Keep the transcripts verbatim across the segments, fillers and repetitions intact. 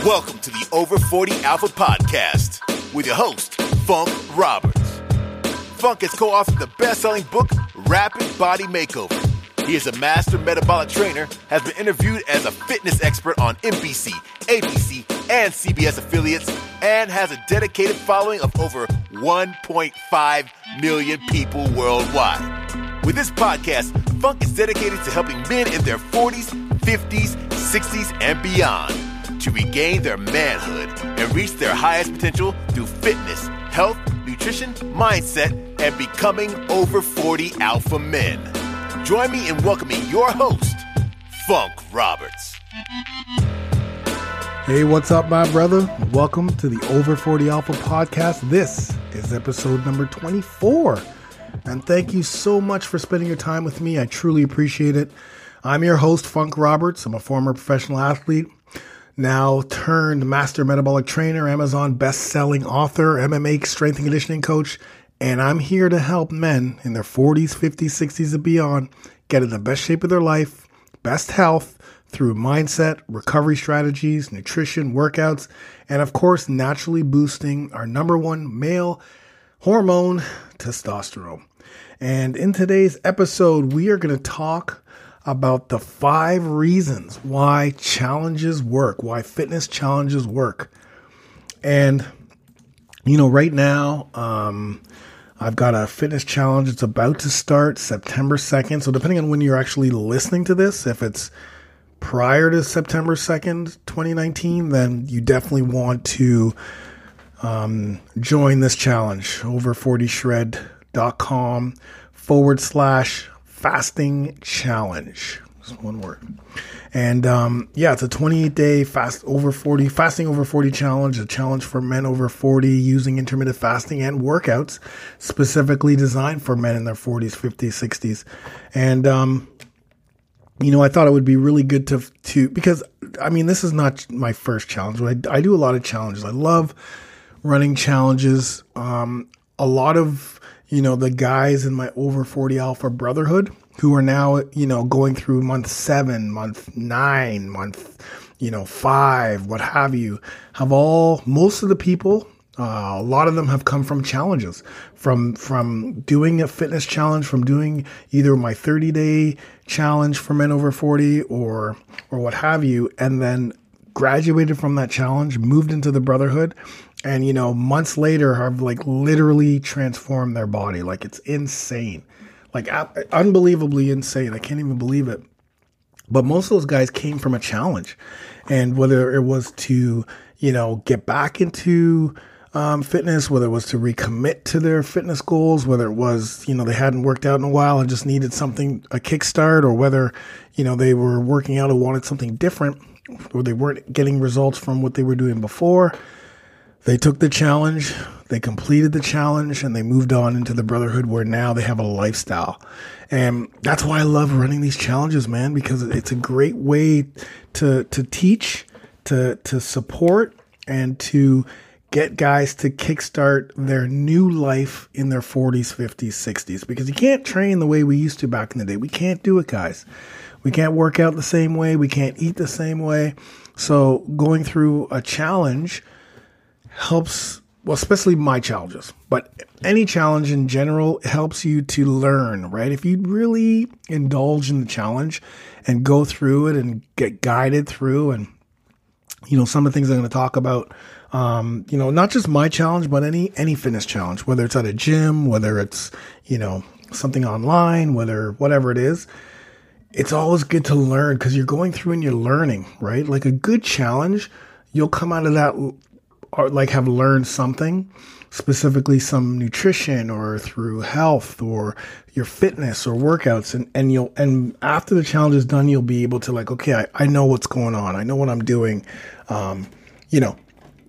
Welcome to the Over forty Alpha Podcast with your host, Funk Roberts. Funk has co-authored the best-selling book, Rapid Body Makeover. He is a master metabolic trainer, has been interviewed as a fitness expert on N B C, A B C, and C B S affiliates, and has a dedicated following of over one point five million people worldwide. With this podcast, Funk is dedicated to helping men in their forties, fifties, sixties, and beyond to regain their manhood and reach their highest potential through fitness, health, nutrition, mindset, and becoming over forty alpha men. Join me in welcoming your host, Funk Roberts. Hey, what's up, my brother? Welcome to the Over forty Alpha Podcast. This is episode number twenty-four. And thank you so much for spending your time with me. I truly appreciate it. I'm your host, Funk Roberts. I'm a former professional athlete, now turned master metabolic trainer, Amazon best-selling author, M M A strength and conditioning coach, and I'm here to help men in their forties, fifties, sixties, and beyond get in the best shape of their life, best health, through mindset, recovery strategies, nutrition, workouts, and of course, naturally boosting our number one male hormone, testosterone. And in today's episode, we are going to talk about the five reasons why challenges work, why fitness challenges work. And, you know, right now, um, I've got a fitness challenge. It's about to start September second. So depending on when you're actually listening to this, if it's prior to September second, twenty nineteen, then you definitely want to um, join this challenge. over forty shred dot com forward slash fasting challenge. Just one word. And um, yeah, it's a twenty-eight day fast over forty, fasting over forty challenge, a challenge for men over forty using intermittent fasting and workouts specifically designed for men in their forties, fifties, sixties. And, um, you know, I thought it would be really good to, to, because I mean, this is not my first challenge, but I, I do a lot of challenges. I love running challenges. Um, a lot of, you know, the guys in my over forty alpha brotherhood who are now, you know, going through month seven, month nine, month, you know, five, what have you, have all, most of the people, uh, a lot of them have come from challenges, from, from doing a fitness challenge, from doing either my thirty day challenge for men over forty or, or what have you, and then graduated from that challenge, moved into the brotherhood, and, you know, months later have like literally transformed their body. Like, it's insane, like unbelievably insane. I can't even believe it. But most of those guys came from a challenge, and whether it was to, you know, get back into um, fitness, whether it was to recommit to their fitness goals, whether it was, you know, they hadn't worked out in a while and just needed something, a kickstart, or whether, you know, they were working out and wanted something different, or they weren't getting results from what they were doing before. They took the challenge, they completed the challenge, and they moved on into the brotherhood where now they have a lifestyle. And that's why I love running these challenges, man, because it's a great way to to teach, to to support, and to get guys to kickstart their new life in their forties, fifties, sixties. Because you can't train the way we used to back in the day. We can't do it, guys. We can't work out the same way. We can't eat the same way. So going through a challenge helps, well, especially my challenges, but any challenge in general helps you to learn, right? If you really indulge in the challenge and go through it and get guided through, and, you know, some of the things I'm going to talk about, um, you know, not just my challenge, but any, any fitness challenge, whether it's at a gym, whether it's, you know, something online, whether, whatever it is, it's always good to learn because you're going through and you're learning, right? Like a good challenge, you'll come out of that or like have learned something, specifically some nutrition or through health or your fitness or workouts. And, and you'll, and after the challenge is done, you'll be able to like, okay, I, I know what's going on. I know what I'm doing. Um, you know,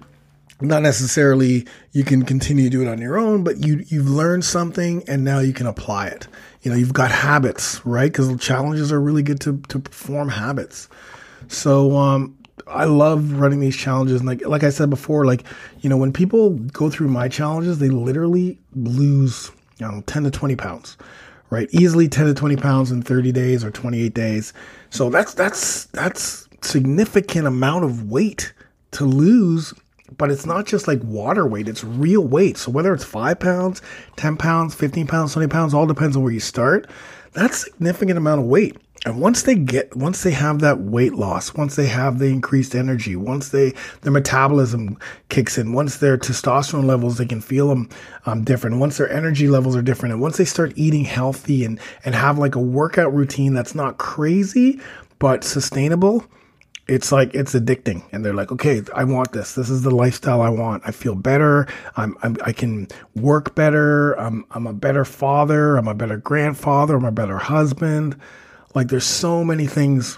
not necessarily you can continue to do it on your own, but you, you've learned something and now you can apply it. You know, you've got habits, right? Because the challenges are really good to, to perform habits. So, um, I love running these challenges. And like, like I said before, like, you know, when people go through my challenges, they literally lose, you know, ten to twenty pounds, right? Easily ten to twenty pounds in thirty days or twenty-eight days. So that's, that's, that's significant amount of weight to lose, but it's not just like water weight, it's real weight. So whether it's five pounds, ten pounds, fifteen pounds, twenty pounds, all depends on where you start. That's a significant amount of weight. And once they get, once they have that weight loss, once they have the increased energy, once they, their metabolism kicks in, once their testosterone levels, they can feel them um, different. Once their energy levels are different, and once they start eating healthy and, and have like a workout routine that's not crazy, but sustainable, it's like, it's addicting. And they're like, okay, I want this. This is the lifestyle I want. I feel better. I'm, I'm I can work better. I'm, I'm a better father. I'm a better grandfather. I'm a better husband. Like there's so many things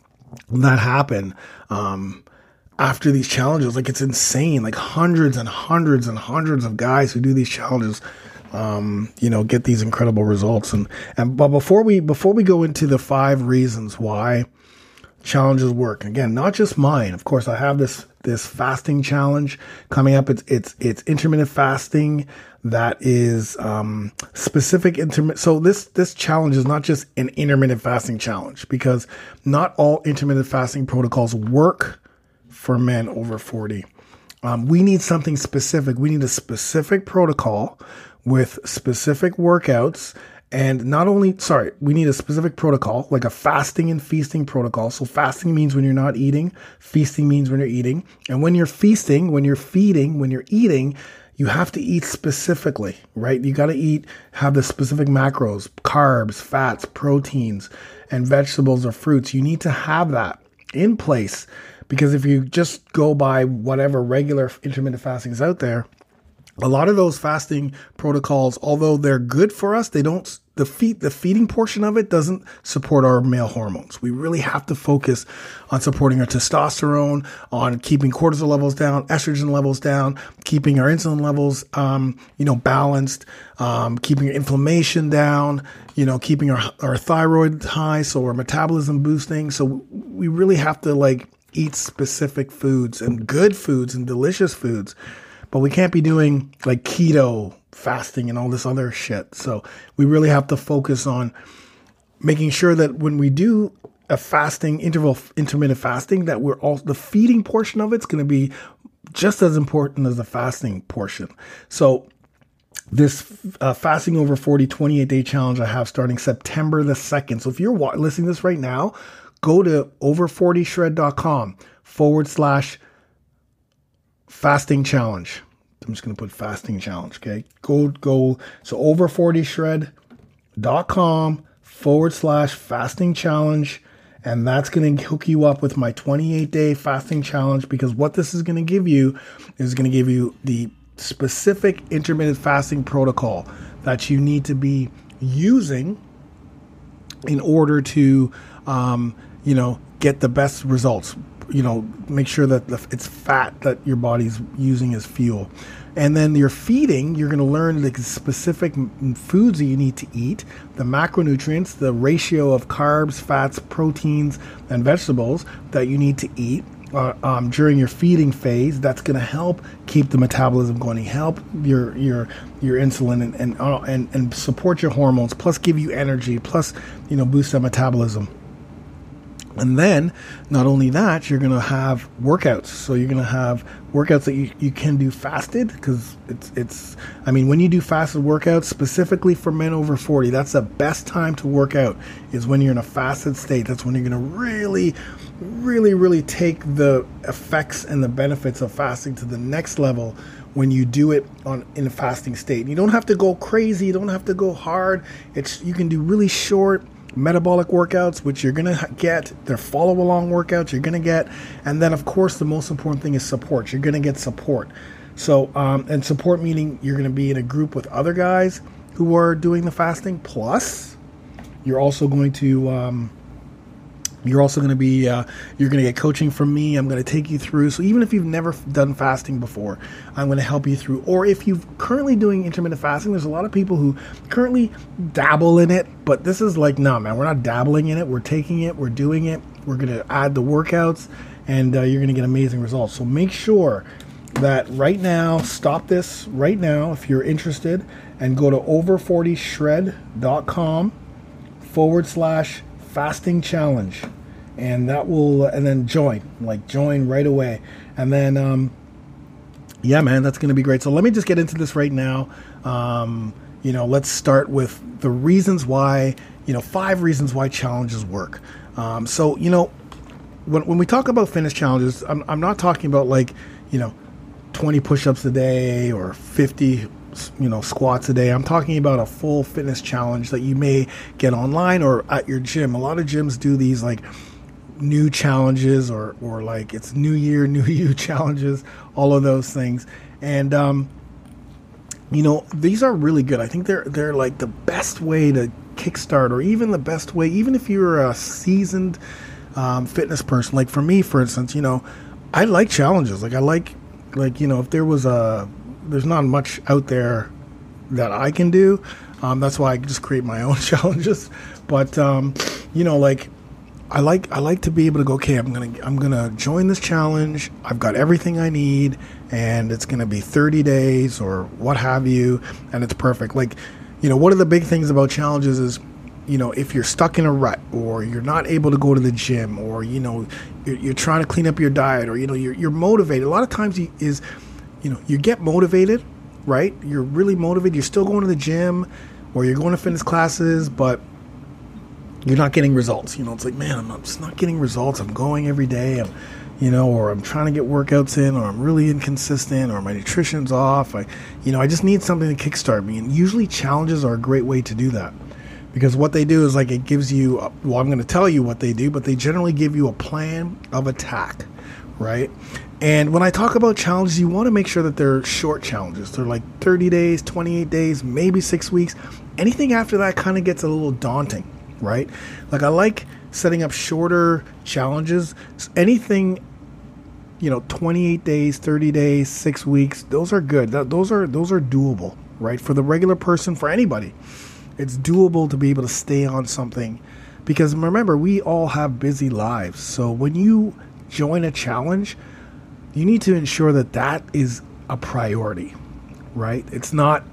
that happen um, after these challenges. Like it's insane. Like hundreds and hundreds and hundreds of guys who do these challenges, um, you know, get these incredible results. And and but before we before we go into the five reasons why challenges work, again, not just mine. Of course, I have this this fasting challenge coming up. It's it's it's intermittent fasting. That is um, specific intermittent. So this this challenge is not just an intermittent fasting challenge, because not all intermittent fasting protocols work for men over forty. Um, we need something specific. We need a specific protocol with specific workouts. And not only, sorry, we need a specific protocol, like a fasting and feasting protocol. So fasting means when you're not eating. Feasting means when you're eating. And when you're feasting, when you're feeding, when you're eating, you have to eat specifically, right? You got to eat, have the specific macros, carbs, fats, proteins, and vegetables or fruits. You need to have that in place, because if you just go by whatever regular intermittent fasting is out there, a lot of those fasting protocols, although they're good for us, they don't, the feed, the feeding portion of it doesn't support our male hormones. We really have to focus on supporting our testosterone, on keeping cortisol levels down, estrogen levels down, keeping our insulin levels, um, you know, balanced, um, keeping our inflammation down, you know, keeping our, our thyroid high, so our metabolism boosting. So we really have to like eat specific foods and good foods and delicious foods. But we can't be doing like keto fasting and all this other shit. So we really have to focus on making sure that when we do a fasting interval, intermittent fasting, that we're all, the feeding portion of it's going to be just as important as the fasting portion. So this uh, fasting over forty twenty-eight day challenge I have starting September the second. So if you're wa- listening to this right now, go to over forty shred dot com forward slash fasting challenge. I'm just going to put fasting challenge. Okay. Go, go. So over forty shred dot com forward slash fasting challenge. And that's going to hook you up with my twenty-eight day fasting challenge, because what this is going to give you is going to give you the specific intermittent fasting protocol that you need to be using in order to, um, you know, get the best results. You know, make sure that the, it's fat that your body's using as fuel. And then your feeding, you're going to learn the specific foods that you need to eat, the macronutrients, the ratio of carbs, fats, proteins, and vegetables that you need to eat uh, um, during your feeding phase. That's going to help keep the metabolism going, help your your your insulin and and, uh, and and support your hormones, plus give you energy, plus, you know, boost that metabolism. And then, not only that, you're going to have workouts. So you're going to have workouts that you, you can do fasted, because it's, it's, I mean, when you do fasted workouts, specifically for men over forty, that's the best time to work out, is when you're in a fasted state. That's when you're going to really, really, really take the effects and the benefits of fasting to the next level when you do it on in a fasting state. You don't have to go crazy. You don't have to go hard. It's, you can do really short metabolic workouts, which you're going to get. They're follow along workouts you're going to get. And then, of course, the most important thing is support. You're going to get support. So, um, and support meaning you're going to be in a group with other guys who are doing the fasting. Plus, you're also going to, um, you're also going to be, uh, you're going to get coaching from me. I'm going to take you through. So even if you've never done fasting before, I'm going to help you through. Or if you're currently doing intermittent fasting, there's a lot of people who currently dabble in it, but this is like, no, man, we're not dabbling in it. We're taking it. We're doing it. We're going to add the workouts, and uh, you're going to get amazing results. So make sure that right now, stop this right now if you're interested, and go to over forty shred dot com forward slash fasting challenge. and that will, and then join, like join right away. And then, um, yeah, man, that's going to be great. So let me just get into this right now. Um, you know, let's start with the reasons why, you know, five reasons why challenges work. Um, so, you know, when, when we talk about fitness challenges, I'm, I'm not talking about like, you know, twenty push-ups a day or fifty, you know, squats a day. I'm talking about a full fitness challenge that you may get online or at your gym. A lot of gyms do these like new challenges or, or like it's new year, new you challenges, all of those things. And, um, you know, these are really good. I think they're, they're like the best way to kickstart, or even the best way, even if you're a seasoned, um, fitness person. Like for me, for instance, you know, I like challenges. Like I like, like, you know, if there was a, there's not much out there that I can do. Um, that's why I just create my own challenges. But, um, you know, like, I like I like to be able to go, okay, I'm gonna I'm gonna join this challenge. I've got everything I need, and it's gonna be thirty days or what have you, and it's perfect. Like, you know, one of the big things about challenges is, you know, if you're stuck in a rut, or you're not able to go to the gym, or you know, you're, you're trying to clean up your diet, or you know, you're you're motivated. A lot of times, you, is, you know, you get motivated, right? You're really motivated. You're still going to the gym, or you're going to fitness classes, but you're not getting results. You know, it's like, man, I'm, not, I'm just not getting results. I'm going every day, I'm, you know, or I'm trying to get workouts in, or I'm really inconsistent, or my nutrition's off. I, you know, I just need something to kickstart me. And usually challenges are a great way to do that, because what they do is like, it gives you, a, well, I'm going to tell you what they do, but they generally give you a plan of attack, right? And when I talk about challenges, you want to make sure that they're short challenges. They're like thirty days, twenty-eight days, maybe six weeks. Anything after that kind of gets a little daunting. Right? Like I like setting up shorter challenges. Anything, you know, twenty-eight days, thirty days, six weeks, those are good. That, those are those are doable, right? For the regular person, for anybody. It's doable to be able to stay on something, because remember, we all have busy lives. So when you join a challenge, you need to ensure that that is a priority, right? It's not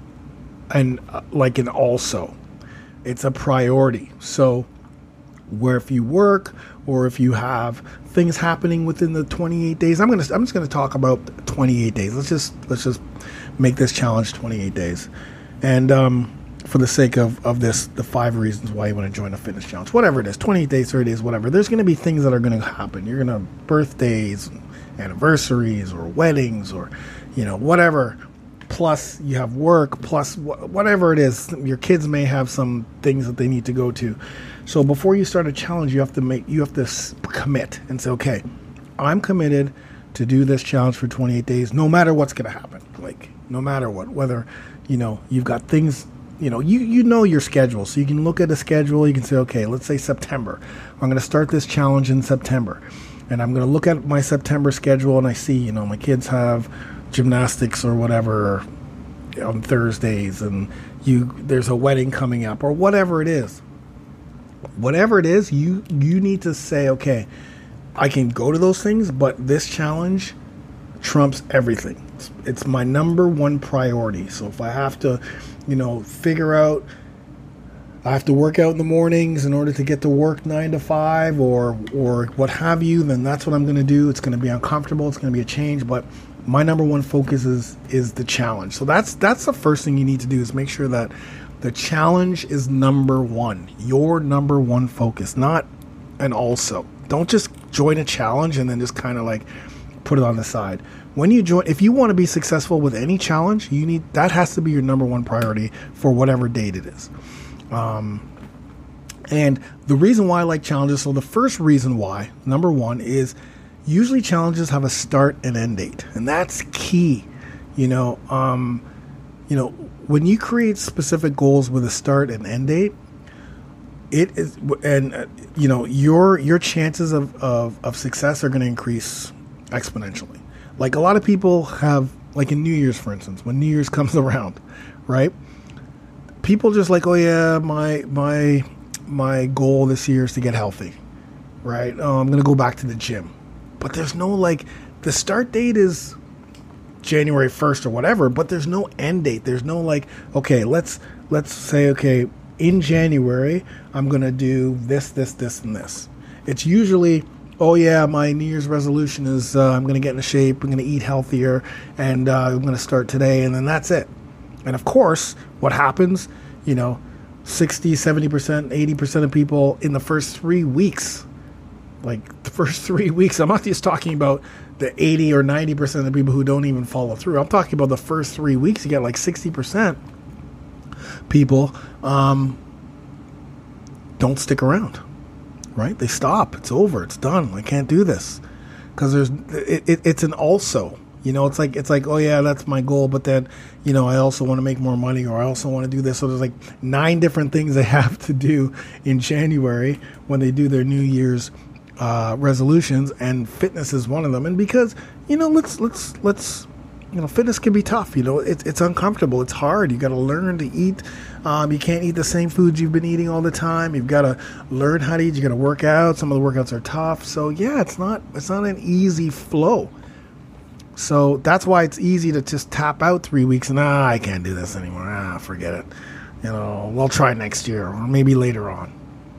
an uh, like an also. It's a priority. So where if you work, or if you have things happening within the twenty-eight days, I'm gonna I'm just gonna talk about twenty-eight days. Let's just let's just make this challenge twenty-eight days, and um, for the sake of of this, the five reasons why you want to join a fitness challenge, whatever it is, twenty-eight days, thirty days, whatever. There's gonna be things that are gonna happen. You're gonna have birthdays, anniversaries, or weddings, or you know whatever. Plus you have work, plus wh- whatever it is. Your kids may have some things that they need to go to. So before you start a challenge, you have to make, you have to s- commit and say, okay, I'm committed to do this challenge for twenty-eight days, no matter what's going to happen. Like, no matter what, whether, you know, you've got things, you know, you, you know your schedule. So you can look at a schedule. You can say, okay, let's say September. I'm going to start this challenge in September. And I'm going to look at my September schedule, and I see, you know, my kids have gymnastics or whatever on Thursdays, and you there's a wedding coming up, or whatever it is. Whatever it is, you you need to say, okay, I can go to those things, but this challenge trumps everything. It's, it's my number one priority. So if I have to, you know, figure out, I have to work out in the mornings in order to get to work nine to five, or or what have you, then that's what I'm going to do. It's going to be uncomfortable. It's going to be a change, but my number one focus is is the challenge. So that's that's the first thing you need to do, is make sure that the challenge is number one, your number one focus, not an also. Don't just join a challenge and then just kind of like put it on the side. When you join, if you want to be successful with any challenge, you need, that has to be your number one priority for whatever date it is. Um, and the reason why I like challenges, so the first reason why, number one, is usually challenges have a start and end date, and that's key. You know, um, you know, when you create specific goals with a start and end date, it is, and uh, you know, your your chances of of, of success are going to increase exponentially. Like a lot of people have, like in New Year's, for instance, when New Year's comes around, right? People just like, oh yeah, my my my goal this year is to get healthy, right? Oh, I'm going to go back to the gym. But there's no, like, the start date is January first or whatever, but there's no end date. There's no like, okay, let's let's say, okay, in January, I'm going to do this, this, this, and this. It's usually, oh yeah, my New Year's resolution is uh, I'm going to get into shape, I'm going to eat healthier, and uh, I'm going to start today, and then that's it. And of course, what happens, you know, sixty, seventy percent, eighty percent of people in the first three weeks, like the first three weeks, I'm not just talking about the eighty or ninety percent of the people who don't even follow through. I'm talking about the first three weeks, you get like sixty percent people um, don't stick around, right? They stop. It's over. It's done. I can't do this. Because there's, it, it, it's an also. You know, it's like, it's like, oh yeah, that's my goal, but then, you know, I also want to make more money, or I also want to do this. So there's like nine different things they have to do in January when they do their New Year's uh, resolutions, and fitness is one of them. And because, you know, let's, let's, let's, you know, fitness can be tough. You know, it's, it's uncomfortable. It's hard. You got to learn to eat. Um, you can't eat the same foods you've been eating all the time. You've got to learn how to eat. You got to work out. Some of the workouts are tough. So yeah, it's not, it's not an easy flow. So that's why it's easy to just tap out three weeks and, ah, I can't do this anymore. Ah, forget it. You know, we'll try next year or maybe later on.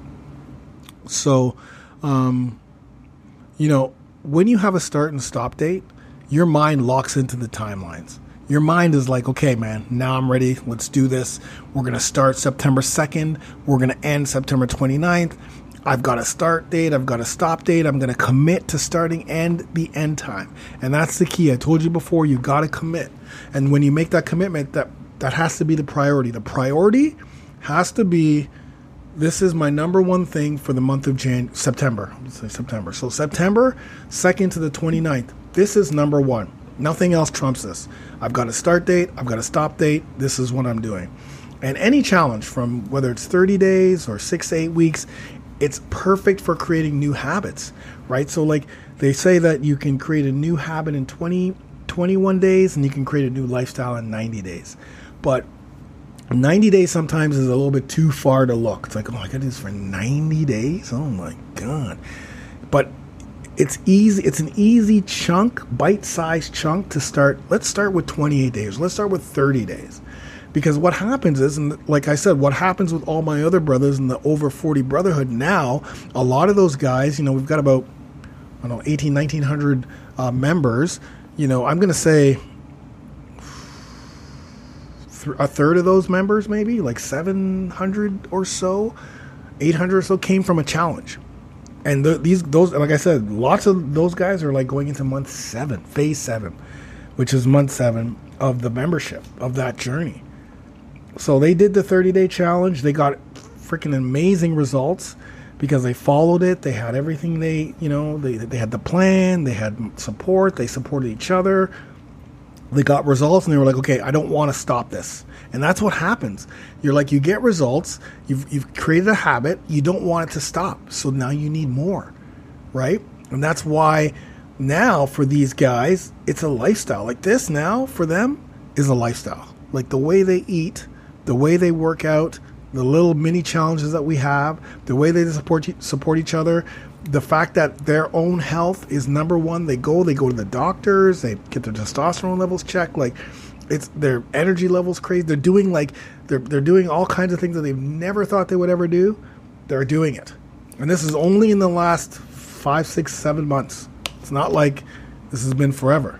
So, um, you know, when you have a start and stop date, your mind locks into the timelines. Your mind is like, okay, man, now I'm ready. Let's do this. We're going to start September second. We're going to end September twenty-ninth. I've got a start date. I've got a stop date. I'm going to commit to starting and the end time. And that's the key. I told you before, you got to commit. And when you make that commitment, that, that has to be the priority. The priority has to be, this is my number one thing for the month of Jan- September. Let's say September. So September second to the twenty-ninth. This is number one. Nothing else trumps this. I've got a start date. I've got a stop date. This is what I'm doing. And any challenge, from whether it's thirty days or six to eight weeks, it's perfect for creating new habits, right? So like they say that you can create a new habit in twenty, twenty-one days, and you can create a new lifestyle in ninety days. But ninety days sometimes is a little bit too far to look. It's like, oh, I got to do this for ninety days? Oh my God. But it's easy. It's an easy chunk, bite-sized chunk to start. Let's start with twenty-eight days. Let's start with thirty days. Because what happens is, and like I said, what happens with all my other brothers in the over forty brotherhood now, a lot of those guys, you know, we've got about, I don't know, eighteen, nineteen hundred uh, members. You know, I'm going to say th- a third of those members, maybe like seven hundred or so, eight hundred or so came from a challenge. And the, these, those, like I said, lots of those guys are like going into month seven, phase seven, which is month seven of the membership, of that journey. So they did the thirty-day challenge. They got freaking amazing results because they followed it. They had everything they, you know, they they had the plan. They had support. They supported each other. They got results, and they were like, okay, I don't want to stop this. And that's what happens. You're like, you get results. You've you've created a habit. You don't want it to stop. So now you need more, right? And that's why now for these guys, it's a lifestyle. Like this now for them is a lifestyle. Like the way they eat, the way they work out, the little mini challenges that we have, the way they support support each other, the fact that their own health is number one. They go, they go to the doctors, they get their testosterone levels checked. Like it's their energy levels crazy. They're doing like they're they're doing all kinds of things that they've never thought they would ever do. They're doing it, and this is only in the last five, six, seven months. It's not like this has been forever.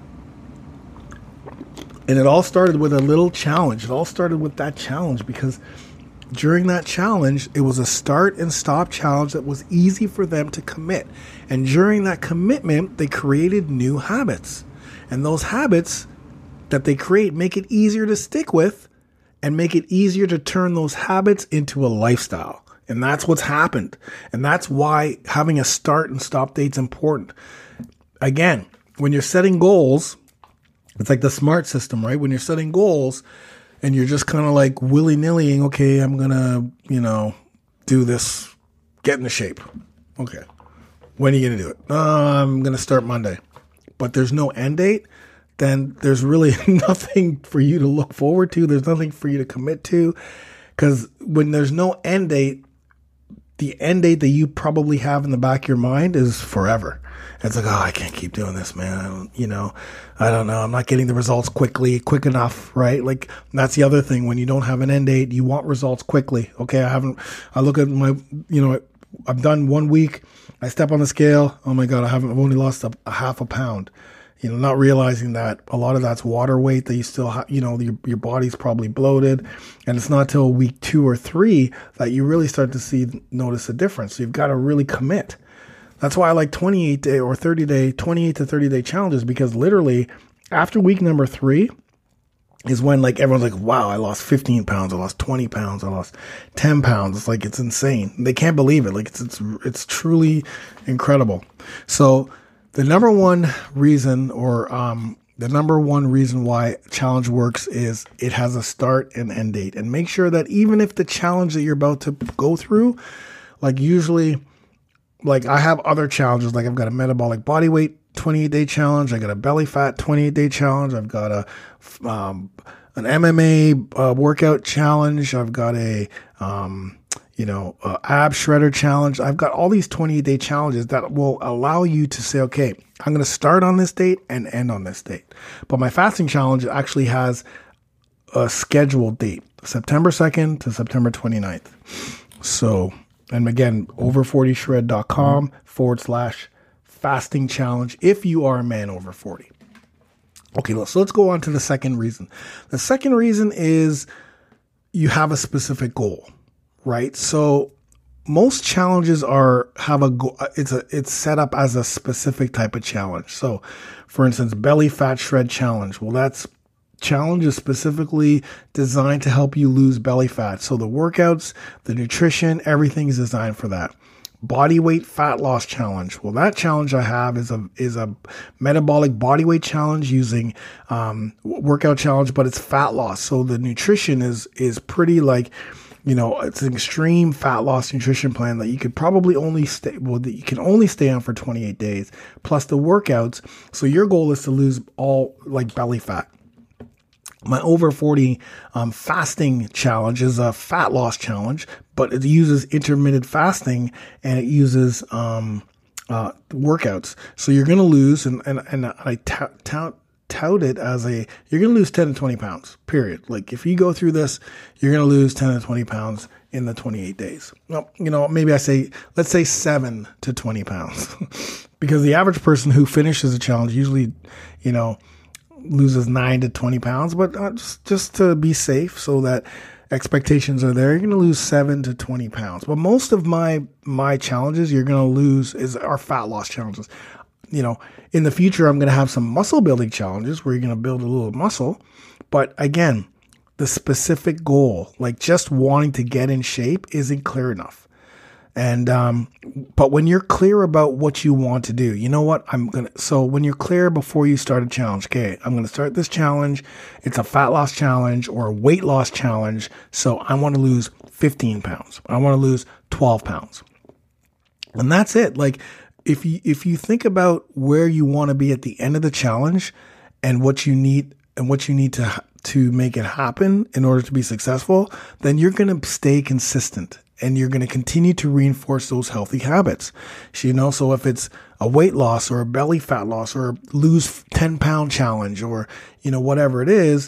And it all started with a little challenge. It all started with that challenge because during that challenge, it was a start and stop challenge that was easy for them to commit. And during that commitment, they created new habits. And those habits that they create make it easier to stick with and make it easier to turn those habits into a lifestyle. And that's what's happened. And that's why having a start and stop date is important. Again, when you're setting goals, it's like the SMART system, right? When you're setting goals and you're just kind of like willy-nillying, okay, I'm going to, you know, do this, get into shape. Okay. When are you going to do it? Uh, I'm going to start Monday. But there's no end date. Then there's really nothing for you to look forward to. There's nothing for you to commit to. Because when there's no end date, the end date that you probably have in the back of your mind is forever. It's like, oh, I can't keep doing this, man. I don't, you know, I don't know. I'm not getting the results quickly, quick enough, right? Like that's the other thing. When you don't have an end date, you want results quickly. Okay, I haven't. I look at my, you know, I've done one week. I step on the scale. Oh my God, I haven't, I've only lost a, a half a pound. You know, not realizing that a lot of that's water weight that you still have, you know, your, your body's probably bloated. And it's not till week two or three that you really start to see, notice a difference. So you've got to really commit. That's why I like twenty-eight day or thirty day, twenty-eight to thirty day challenges, because literally after week number three is when like everyone's like, wow, I lost fifteen pounds. I lost twenty pounds. I lost ten pounds. It's like, it's insane. They can't believe it. Like it's, it's, it's truly incredible. So the number one reason or, um, the number one reason why challenge works is it has a start and end date. And make sure that even if the challenge that you're about to go through, like usually, like I have other challenges, like I've got a metabolic body weight twenty-eight day challenge. I got a belly fat twenty-eight day challenge. I've got a, um, an M M A uh, workout challenge. I've got a, um, you know, uh, ab shredder challenge. I've got all these twenty-eight day challenges that will allow you to say, okay, I'm going to start on this date and end on this date. But my fasting challenge actually has a scheduled date, September second to September twenty-ninth. So, and again, over forty shred dot com forward slash fasting challenge if you are a man over forty. Okay, so let's go on to the second reason. The second reason is you have a specific goal. Right. So most challenges are have a go- it's a it's set up as a specific type of challenge. So for instance, belly fat shred challenge. Well, that's challenge is specifically designed to help you lose belly fat. So the workouts, the nutrition, everything is designed for that. Body weight fat loss challenge. Well, that challenge I have is a is a metabolic body weight challenge using um, workout challenge, but it's fat loss. So the nutrition is is pretty like, you know, it's an extreme fat loss nutrition plan that you could probably only stay, well, that you can only stay on for twenty-eight days, plus the workouts. So your goal is to lose all like belly fat. My over forty um, fasting challenge is a fat loss challenge, but it uses intermittent fasting and it uses um, uh, workouts. So you're going to lose, and, and, and I tout, tout, tout it as a, you're going to lose ten to twenty pounds, period. Like if you go through this, you're going to lose ten to twenty pounds in the twenty-eight days. Well, you know, maybe I say, let's say seven to twenty pounds because the average person who finishes a challenge usually, you know, loses nine to twenty pounds, but uh, just, just to be safe so that expectations are there, you're going to lose seven to twenty pounds. But most of my, my challenges you're going to lose is are fat loss challenges. You know, in the future, I'm going to have some muscle building challenges where you're going to build a little muscle. But again, the specific goal, like just wanting to get in shape, isn't clear enough. And, um, but when you're clear about what you want to do, you know what, I'm going to, so when you're clear before you start a challenge, okay, I'm going to start this challenge. It's a fat loss challenge or a weight loss challenge. So I want to lose fifteen pounds. I want to lose twelve pounds. And that's it. Like if you, if you think about where you want to be at the end of the challenge and what you need and what you need to, to make it happen in order to be successful, then you're going to stay consistent. And you're going to continue to reinforce those healthy habits. You know, so if it's a weight loss or a belly fat loss or a lose ten pound challenge or, you know, whatever it is,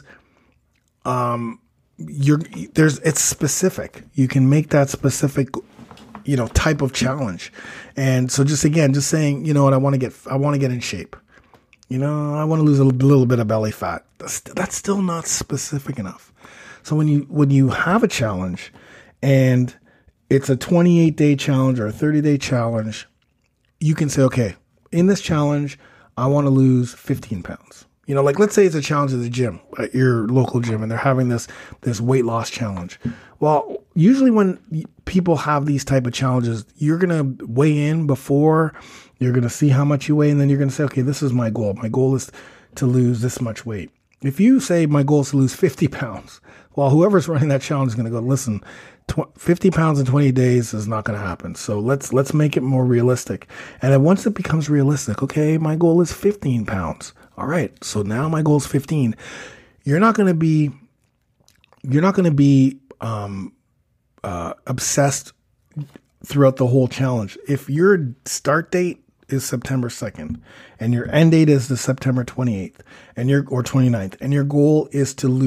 um, you're, there's, it's specific. You can make that specific, you know, type of challenge. And so just again, just saying, you know what, I want to get, I want to get in shape. You know, I want to lose a little bit of belly fat. That's, that's still not specific enough. So when you, when you have a challenge and it's a twenty-eight day challenge or a thirty day challenge, you can say, okay, in this challenge, I want to lose fifteen pounds. You know, like let's say it's a challenge at the gym, at your local gym, and they're having this, this weight loss challenge. Well, usually when people have these type of challenges, you're going to weigh in before, you're going to see how much you weigh, and then you're going to say, okay, this is my goal. My goal is to lose this much weight. If you say my goal is to lose fifty pounds, well, whoever's running that challenge is going to go, listen, fifty pounds in twenty days is not going to happen. So let's, let's make it more realistic. And then once it becomes realistic, okay, my goal is fifteen pounds. All right. So now my goal is fifteen. You're not going to be, you're not going to be, um, uh, obsessed throughout the whole challenge. If your start date is September second and your end date is the September twenty-eighth and your, or twenty-ninth, and your goal is to lose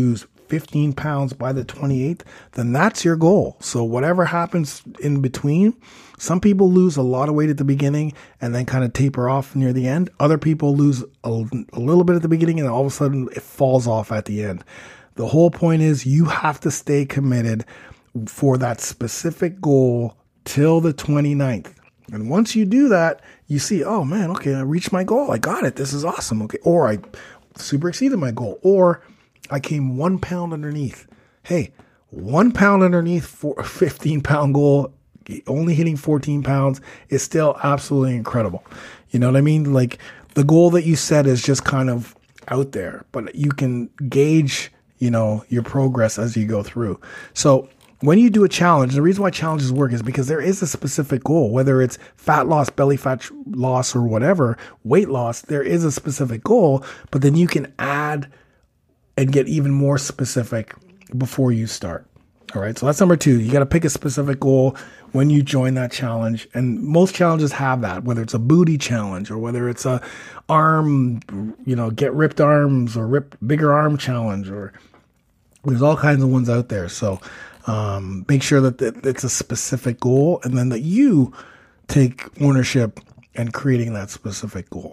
fifteen pounds by the twenty-eighth, then that's your goal. So whatever happens in between, some people lose a lot of weight at the beginning and then kind of taper off near the end. Other people lose a, a little bit at the beginning and all of a sudden it falls off at the end. The whole point is you have to stay committed for that specific goal till the twenty-ninth. And once you do that, you see, oh man, okay, I reached my goal. I got it. This is awesome. Okay. Or I super exceeded my goal. Or I came one pound underneath. Hey, one pound underneath for a fifteen pound goal, only hitting fourteen pounds is still absolutely incredible. You know what I mean? Like the goal that you set is just kind of out there, but you can gauge, you know, your progress as you go through. So when you do a challenge, the reason why challenges work is because there is a specific goal, whether it's fat loss, belly fat loss, or whatever, weight loss, there is a specific goal, but then you can add and get even more specific before you start. All right. So that's number two. You got to pick a specific goal when you join that challenge. And most challenges have that, whether it's a booty challenge or whether it's a arm, you know, get ripped arms or rip bigger arm challenge, or there's all kinds of ones out there. So Um, make sure that it's a specific goal and then that you take ownership in creating that specific goal.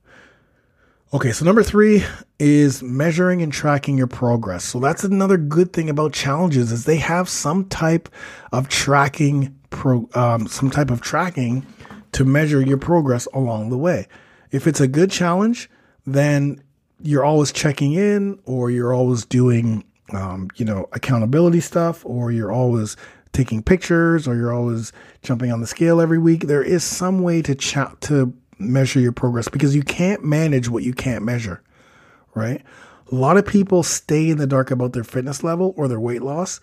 Okay, so number three is measuring and tracking your progress. So that's another good thing about challenges is they have some type of tracking, pro, um, some type of tracking to measure your progress along the way. If it's a good challenge, then you're always checking in, or you're always doing Um, you know, accountability stuff, or you're always taking pictures, or you're always jumping on the scale every week. There is some way to ch- to measure your progress, because you can't manage what you can't measure, right? A lot of people stay in the dark about their fitness level or their weight loss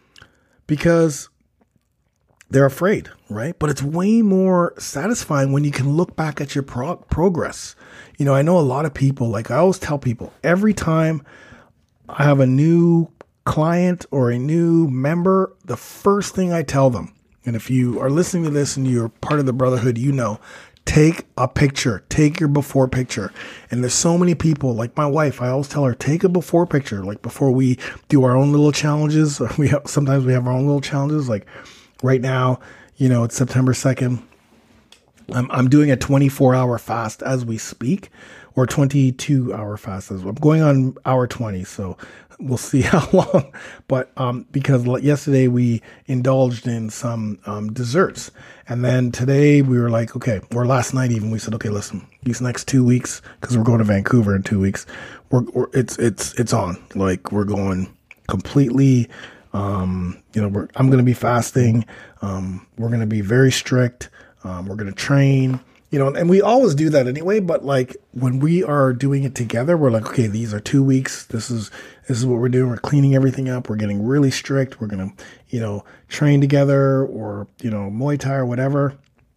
because they're afraid, right? But it's way more satisfying when you can look back at your pro- progress. You know, I know a lot of people, like I always tell people, every time I have a new client or a new member, the first thing I tell them, and if you are listening to this and you're part of the brotherhood, you know, take a picture, take your before picture. And there's so many people, like my wife, I always tell her, take a before picture, like before we do our own little challenges. We have, sometimes we have our own little challenges. Like right now, you know, it's September second. I'm, I'm doing a twenty-four hour fast as we speak, or twenty-two hour fast as well. I'm going on hour twenty, so we'll see how long. But um, because yesterday we indulged in some um, desserts, and then today we were like, okay, or last night even, we said, okay, listen, these next two weeks, because we're going to Vancouver in two weeks, we're, we're it's it's it's on. Like we're going completely. Um, you know, we're, I'm going to be fasting. Um, we're going to be very strict. Um, we're going to train, you know, and we always do that anyway. But like when we are doing it together, we're like, okay, these are two weeks. This is, this is what we're doing. We're cleaning everything up. We're getting really strict. We're going to, you know, train together, or, you know, Muay Thai or whatever.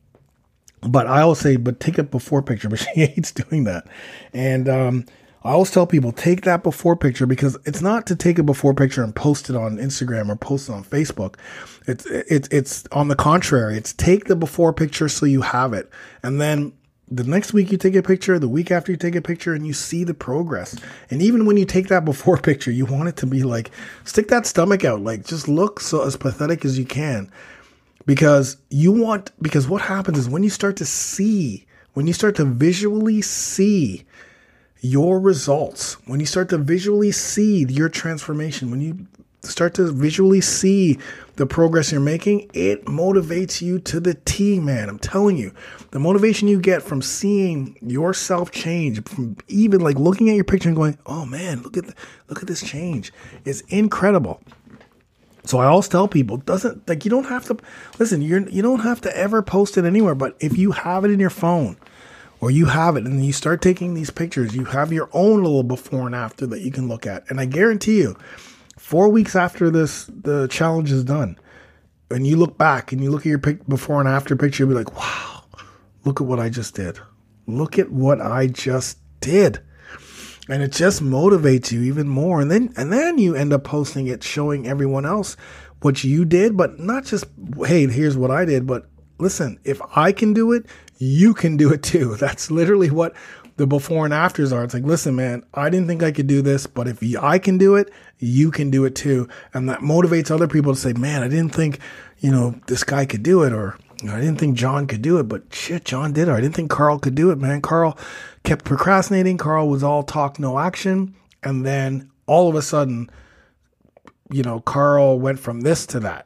But I always say, but take a before picture, but she hates doing that. And, um, I always tell people, take that before picture, because it's not to take a before picture and post it on Instagram or post it on Facebook. It's, it's, it's on the contrary. It's take the before picture so you have it. And then the next week you take a picture, the week after you take a picture, and you see the progress. And even when you take that before picture, you want it to be like, stick that stomach out, like just look so as pathetic as you can, because you want, because what happens is when you start to see, when you start to visually see your results, when you start to visually see your transformation, when you start to visually see the progress you're making, it motivates you to the T, man. I'm telling you, the motivation you get from seeing yourself change, from even like looking at your picture and going, oh man, look at the, look at this change, is incredible. So I always tell people, doesn't like, you don't have to listen, you're, you don't have to ever post it anywhere, but if you have it in your phone, or you have it and you start taking these pictures, you have your own little before and after that you can look at. And I guarantee you, four weeks after this, the challenge is done, and you look back and you look at your pic- before and after picture, you'll be like, wow, look at what I just did. Look at what I just did. And it just motivates you even more. And then, and then you end up posting it, showing everyone else what you did, but not just, hey, here's what I did, but listen, if I can do it, you can do it too. That's literally what the the before and afters are. It's like, listen, man, I didn't think I could do this, but if I can do it, you can do it too. And that motivates other people to say, man, I didn't think, you know, this guy could do it, or I didn't think John could do it, but shit, John did it. I didn't think Carl could do it, man. Carl kept procrastinating. Carl was all talk, no action. And then all of a sudden, you know, Carl went from this to that.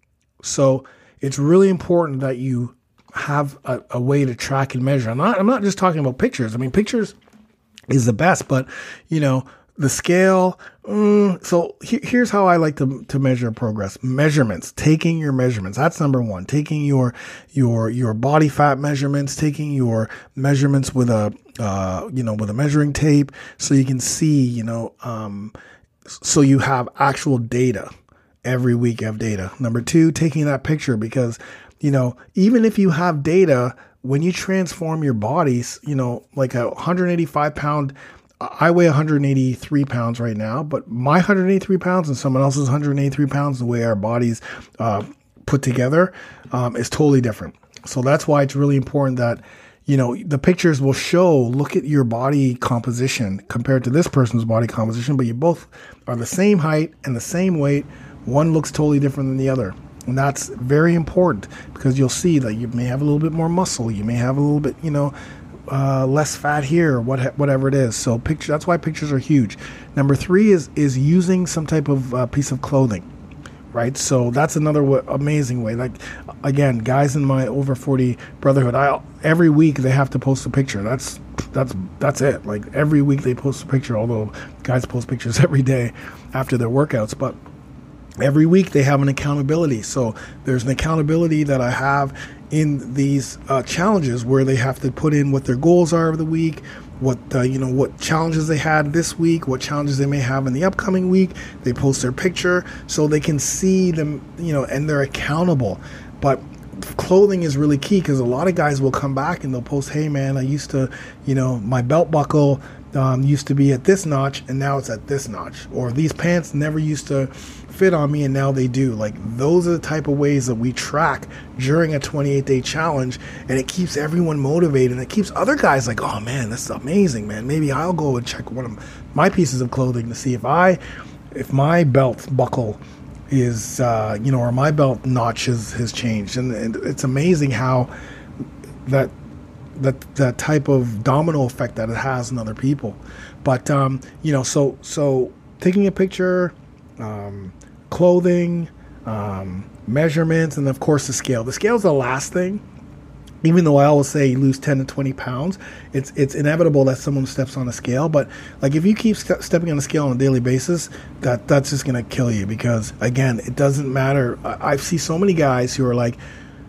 So it's really important that you have a, a way to track and measure. I'm not, I'm not just talking about pictures. I mean, pictures is the best, but you know, the scale. Mm, so he, here's how I like to, to measure progress. Measurements, taking your measurements. That's number one. Taking your, your, your body fat measurements, taking your measurements with a, uh, you know, with a measuring tape so you can see, you know, um, so you have actual data. Every week you have data. Number two, taking that picture, because, you know, even if you have data, when you transform your bodies, you know, like a one hundred eighty-five pound, I weigh one hundred eighty-three pounds right now, but my one hundred eighty-three pounds and someone else's one hundred eighty-three pounds, the way our bodies uh, put together um, is totally different. So that's why it's really important that, you know, the pictures will show, look at your body composition compared to this person's body composition, but you both are the same height and the same weight. One looks totally different than the other. And that's very important, because you'll see that you may have a little bit more muscle. You may have a little bit, you know, uh, less fat here, or what, whatever it is. So picture, that's why pictures are huge. Number three is, is using some type of uh, piece of clothing, right? So that's another w- amazing way. Like, again, guys in my over forty brotherhood, I, every week they have to post a picture. That's, that's, that's it. Like every week they post a picture, although guys post pictures every day after their workouts, but every week they have an accountability. So there's an accountability that I have in these uh, challenges where they have to put in what their goals are of the week, what uh, you know, what challenges they had this week, what challenges they may have in the upcoming week. They post their picture so they can see them, you know, and they're accountable. But clothing is really key, because a lot of guys will come back and they'll post, hey man, I used to, you know, my belt buckle um, used to be at this notch and now it's at this notch, or these pants never used to fit on me and now they do. Like, those are the type of ways that we track during a twenty-eight day challenge, and it keeps everyone motivated, and it keeps other guys like, oh man, this is amazing, man, maybe I'll go and check one of my pieces of clothing to see if I if my belt buckle is uh you know, or my belt notch has, has changed. And, and it's amazing how that that that type of domino effect that it has on other people. But um you know, so so taking a picture, um clothing, um, measurements, and of course the scale. The scale is the last thing. Even though I always say you lose ten to twenty pounds, it's it's inevitable that someone steps on a scale. But like, if you keep st- stepping on a scale on a daily basis, that that's just going to kill you, because again, it doesn't matter. I, I see so many guys who are like,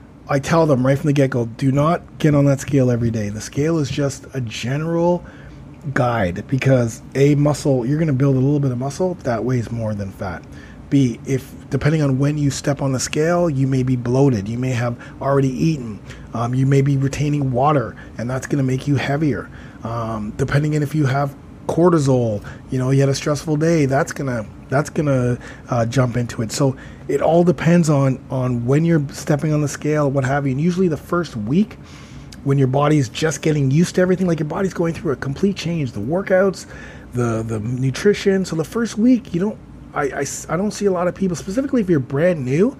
I tell them right from the get-go, do not get on that scale every day. The scale is just a general guide, because a muscle, you're going to build a little bit of muscle that weighs more than fat. B, if depending on when you step on the scale, you may be bloated, you may have already eaten, um, you may be retaining water, and that's going to make you heavier. Um, depending on if you have cortisol, you know, you had a stressful day, that's gonna that's gonna uh, jump into it. So it all depends on on when you're stepping on the scale, what have you. And usually the first week, when your body's just getting used to everything, like your body's going through a complete change, the workouts, the the nutrition. So the first week, you don't. I, I, I don't see a lot of people, specifically if you're brand new,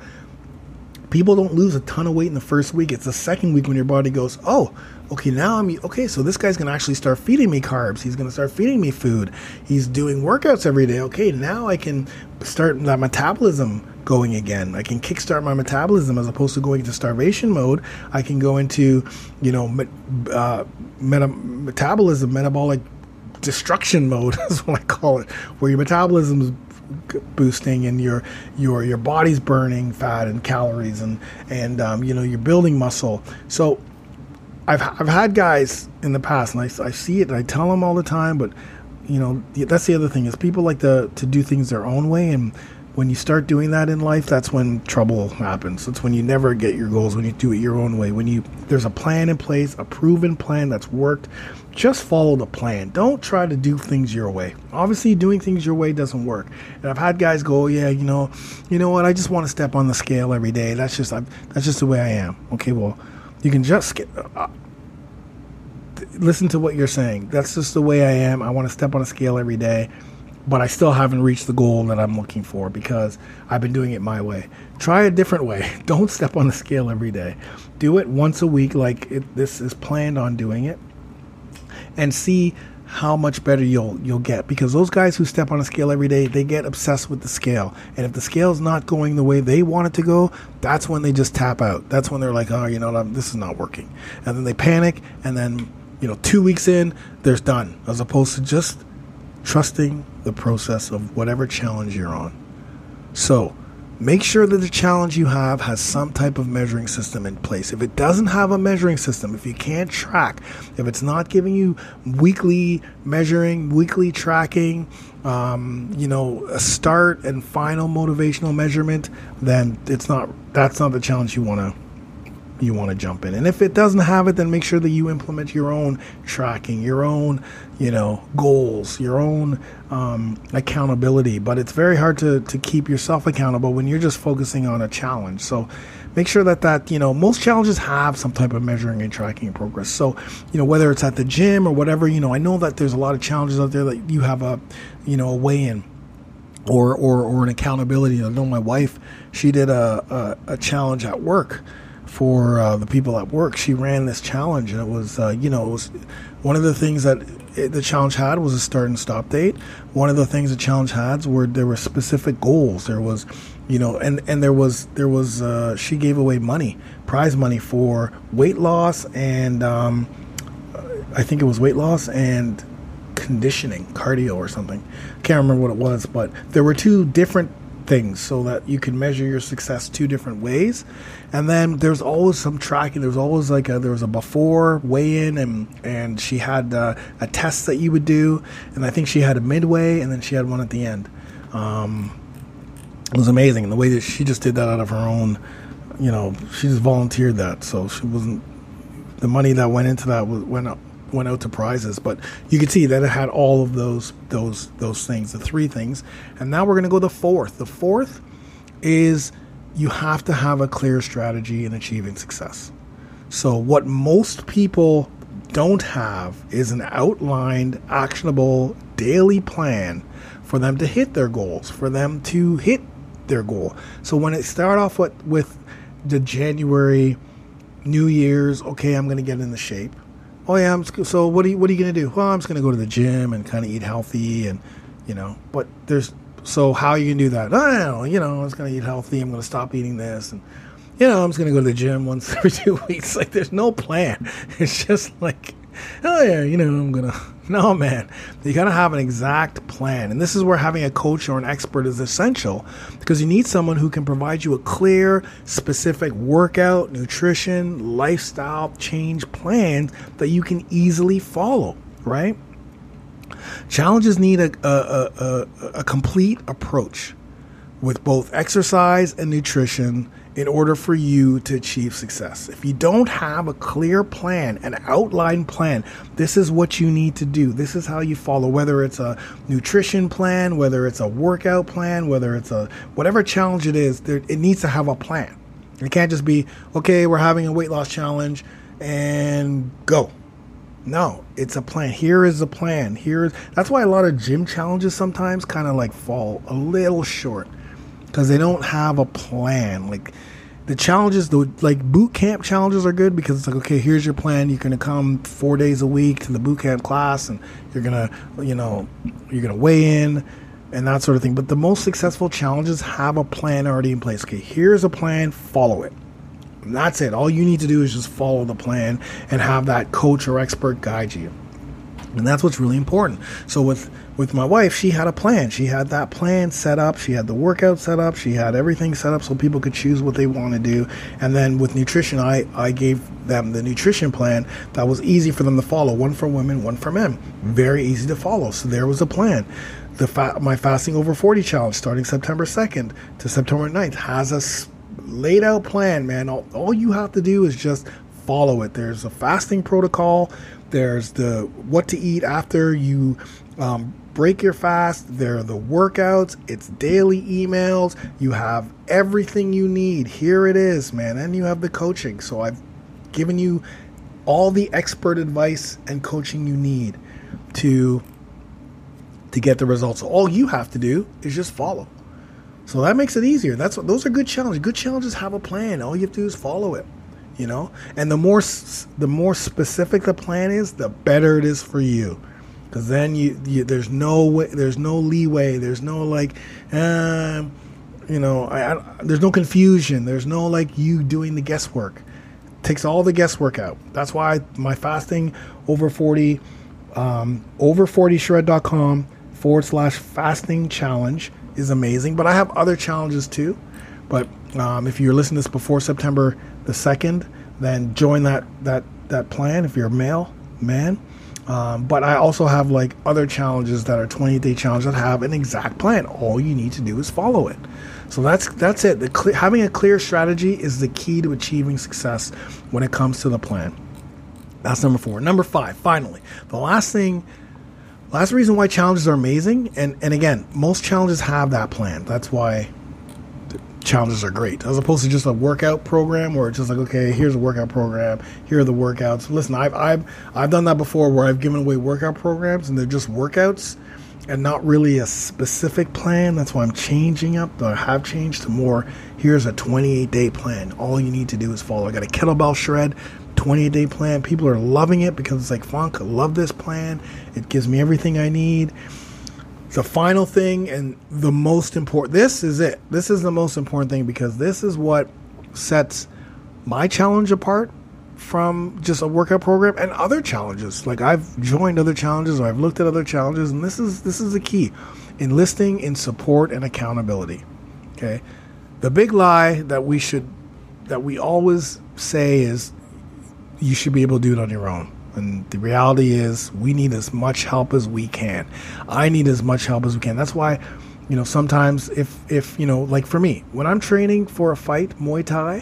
people don't lose a ton of weight in the first week. It's the second week when your body goes, oh, okay, now I'm, okay, so this guy's going to actually start feeding me carbs. He's going to start feeding me food. He's doing workouts every day. Okay, now I can start that metabolism going again. I can kickstart my metabolism as opposed to going into starvation mode. I can go into, you know, uh, meta- metabolism, metabolic destruction mode is what I call it, where your metabolism is boosting and your your your body's burning fat and calories, and and um, you know, you're building muscle. So I've I've had guys in the past, and I, I see it and I tell them all the time, but you know, that's the other thing, is people like to to do things their own way, and when you start doing that in life, that's when trouble happens. That's when you never get your goals, when you do it your own way. When you there's a plan in place, a proven plan that's worked, just follow the plan. Don't try to do things your way. Obviously, doing things your way doesn't work. And I've had guys go, yeah, you know, you know what? I just want to step on the scale every day. That's just I, that's just the way I am. Okay, well, you can just get. Uh, listen to what you're saying. That's just the way I am. I want to step on a scale every day, but I still haven't reached the goal that I'm looking for because I've been doing it my way. Try a different way. Don't step on the scale every day. Do it once a week like it, this is planned on doing it, and see how much better you'll you'll get. Because those guys who step on a scale every day, they get obsessed with the scale. And if the scale's not going the way they want it to go, that's when they just tap out. That's when they're like, oh, you know, this is not working. And then they panic, and then, you know, two weeks in, they're done. As opposed to just trusting the process of whatever challenge you're on. So make sure that the challenge you have has some type of measuring system in place. If it doesn't have a measuring system, if you can't track, if it's not giving you weekly measuring, weekly tracking, um, you know, a start and final motivational measurement, then it's not, that's not the challenge you want to you want to jump in. And if it doesn't have it, then make sure that you implement your own tracking, your own, you know, goals, your own um, accountability. But it's very hard to, to keep yourself accountable when you're just focusing on a challenge. So make sure that that, you know, most challenges have some type of measuring and tracking progress. So, you know, whether it's at the gym or whatever, you know, I know that there's a lot of challenges out there that you have a, you know, a weigh-in or, or, or an accountability. I know my wife, she did a, a, a challenge at work for uh, the people at work. She ran this challenge, and it was, uh, you know, it was one of the things that it, the challenge had was a start and stop date. One of the things the challenge had were there were specific goals. There was, you know, and, and there was, there was, uh, she gave away money, prize money for weight loss and, um, I think it was weight loss and conditioning, cardio or something. Can't remember what it was, but there were two different things so that you can measure your success two different ways. And then there's always some tracking. There's always like a, there was a before weigh-in, and and she had uh, a test that you would do, and I think she had a midway, and then she had one at the end. Um, it was amazing, and the way that she just did that out of her own, you know, she just volunteered that, so she wasn't, the money that went into that was, went up. went out to prizes, but you could see that it had all of those those those things, the three things. And now we're going to go the fourth. The fourth is you have to have a clear strategy in achieving success. So what most people don't have is an outlined, actionable daily plan for them to hit their goals, for them to hit their goal. So when it start off with, with the January, New Year's, okay, I'm going to get into shape. Oh yeah, I'm, so what are you, what are you going to do? Well, I'm just going to go to the gym and kind of eat healthy, and, you know, but there's, so how are you going to do that? I don't know, you know, I'm just going to eat healthy. I'm going to stop eating this. And, you know, I'm just going to go to the gym once every two weeks. Like, there's no plan. It's just like, oh yeah, you know, I'm going to, no, man, you got to have an exact plan. And this is where having a coach or an expert is essential, because you need someone who can provide you a clear, specific workout, nutrition, lifestyle change plan that you can easily follow, right? Challenges need a, a, a, a complete approach with both exercise and nutrition in order for you to achieve success. If you don't have a clear plan, an outlined plan, this is what you need to do. This is how you follow, whether it's a nutrition plan, whether it's a workout plan, whether it's a whatever challenge it is, there, it needs to have a plan. It can't just be, okay, we're having a weight loss challenge and go. No, it's a plan. Here is a plan. Here is, that's why a lot of gym challenges sometimes kind of like fall a little short, because they don't have a plan. Like the challenges, the like boot camp challenges are good because it's like, okay, here's your plan. You're going to come four days a week to the boot camp class, and you're going to, you know, you're going to weigh in and that sort of thing. But the most successful challenges have a plan already in place. Okay, here's a plan, follow it. And that's it. All you need to do is just follow the plan and have that coach or expert guide you. And that's what's really important. So with, with my wife, she had a plan. She had that plan set up. She had the workout set up. She had everything set up so people could choose what they want to do. And then with nutrition, I, I gave them the nutrition plan that was easy for them to follow. One for women, one for men. Very easy to follow. So there was a plan. The fa- my Fasting Over forty challenge starting September second to September ninth has a laid out plan, man. All, all you have to do is just follow it. There's a fasting protocol. There's the what to eat after you um, break your fast. There are the workouts. It's daily emails. You have everything you need. Here it is, man. And you have the coaching. So I've given you all the expert advice and coaching you need to to get the results. All you have to do is just follow. So that makes it easier. That's what, those are good challenges. Good challenges have a plan. All you have to do is follow it, you know? And the more the more specific the plan is, the better it is for you. Because then you, you there's no way, there's no leeway, there's no like um you know, I, I, there's no confusion. There's no like you doing the guesswork. It takes all the guesswork out. That's why my fasting over forty um over forty shred dot com forward slash fasting challenge is amazing. But I have other challenges too. But um, if you're listening to this before September the second, then join that that that plan if you're a male, man. Um, but I also have like other challenges that are twenty day challenges that have an exact plan. All you need to do is follow it. So that's that's it. The clear, having a clear strategy is the key to achieving success when it comes to the plan. That's number four. Number five, finally, the last thing, last reason why challenges are amazing. And, and again, most challenges have that plan. That's why challenges are great, as opposed to just a workout program where it's just like, okay, here's a workout program, here are the workouts. Listen, I've I've I've done that before where I've given away workout programs and they're just workouts and not really a specific plan. That's why I'm changing up. I have changed to more, here's a twenty-eight day plan. All you need to do is follow. I got a kettlebell shred, twenty-eight day plan. People are loving it because it's like, Funk, I love this plan. It gives me everything I need. The final thing and the most important, this is it. This is the most important thing because this is what sets my challenge apart from just a workout program and other challenges. Like I've joined other challenges or I've looked at other challenges, and this is this is the key. Enlisting in support and accountability. Okay? The big lie that we should that we always say is you should be able to do it on your own. And the reality is we need as much help as we can. I need as much help as we can. That's why, you know, sometimes if, if, you know, like for me, when I'm training for a fight, Muay Thai,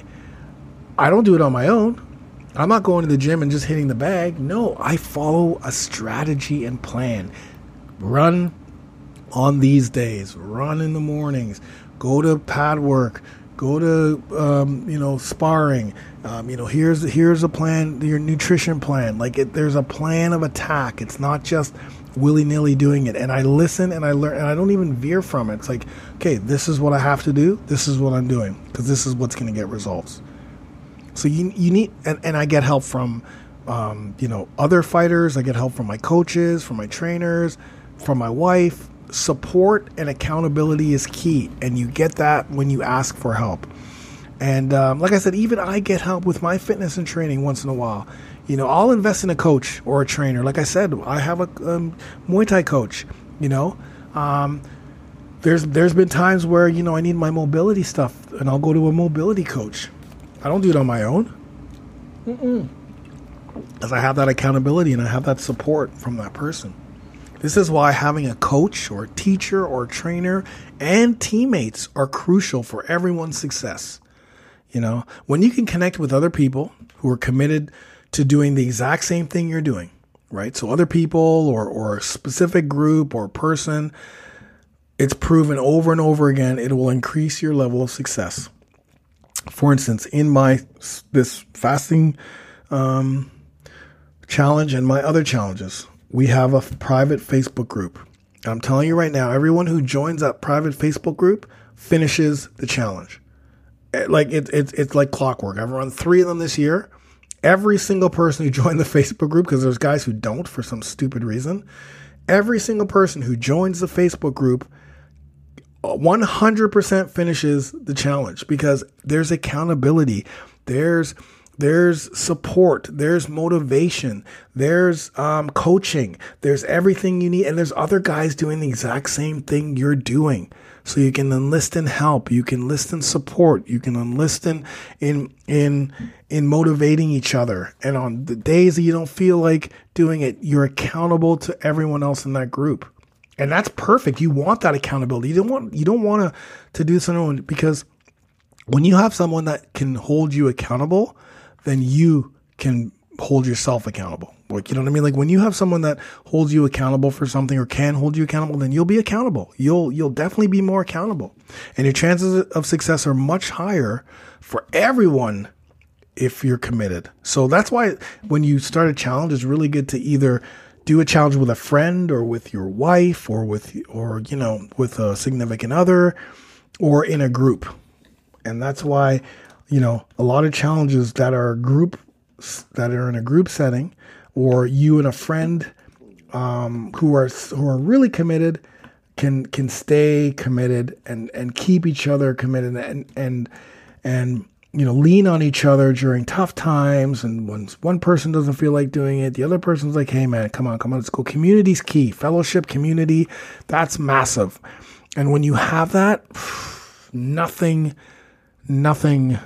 I don't do it on my own. I'm not going to the gym and just hitting the bag. No, I follow a strategy and plan. Run on these days. Run in the mornings. Go to pad work. Go to, um, you know, sparring. Um, you know, here's here's a plan, your nutrition plan. Like it, there's a plan of attack. It's not just willy-nilly doing it. And I listen and I learn, and I don't even veer from it. It's like, okay, this is what I have to do. This is what I'm doing because this is what's going to get results. So you you need, and, and I get help from, um, you know, other fighters. I get help from my coaches, from my trainers, from my wife. Support and accountability is key, and you get that when you ask for help. And um, like I said, even I get help with my fitness and training once in a while. You know, I'll invest in a coach or a trainer. Like I said, I have a um, Muay Thai coach. You know, um, there's there's been times where, you know, I need my mobility stuff, and I'll go to a mobility coach. I don't do it on my own. Mm-mm. Because I have that accountability and I have that support from that person. This is why having a coach or a teacher or a trainer and teammates are crucial for everyone's success. You know, when you can connect with other people who are committed to doing the exact same thing you're doing, right? So other people or, or a specific group or person, it's proven over and over again, it will increase your level of success. For instance, in my, this fasting um, challenge and my other challenges, we have a private Facebook group. And I'm telling you right now, everyone who joins that private Facebook group finishes the challenge. Like it, it, it's like clockwork. I've run three of them this year. Every single person who joined the Facebook group, because there's guys who don't for some stupid reason, every single person who joins the Facebook group one hundred percent finishes the challenge because there's accountability. There's There's support, there's motivation, there's um, coaching, there's everything you need. And there's other guys doing the exact same thing you're doing. So you can enlist in help, you can enlist in support, you can enlist in, in, in, in motivating each other. And on the days that you don't feel like doing it, you're accountable to everyone else in that group. And that's perfect. You want that accountability. You don't want, you don't want to, to do something, because when you have someone that can hold you accountable, then you can hold yourself accountable. Like, you know what I mean? Like when you have someone that holds you accountable for something or can hold you accountable, then you'll be accountable. You'll, you'll definitely be more accountable, and your chances of success are much higher for everyone if you're committed. So that's why when you start a challenge, it's really good to either do a challenge with a friend or with your wife or with, or, you know, with a significant other or in a group. And that's why, you know, a lot of challenges that are group, that are in a group setting, or you and a friend um, who are, who are really committed can, can stay committed and, and keep each other committed and, and, and, you know, lean on each other during tough times. And when one person doesn't feel like doing it, the other person's like, hey man, come on, come on, let's go. Community's key. Fellowship, community, that's massive. And when you have that, nothing, nothing,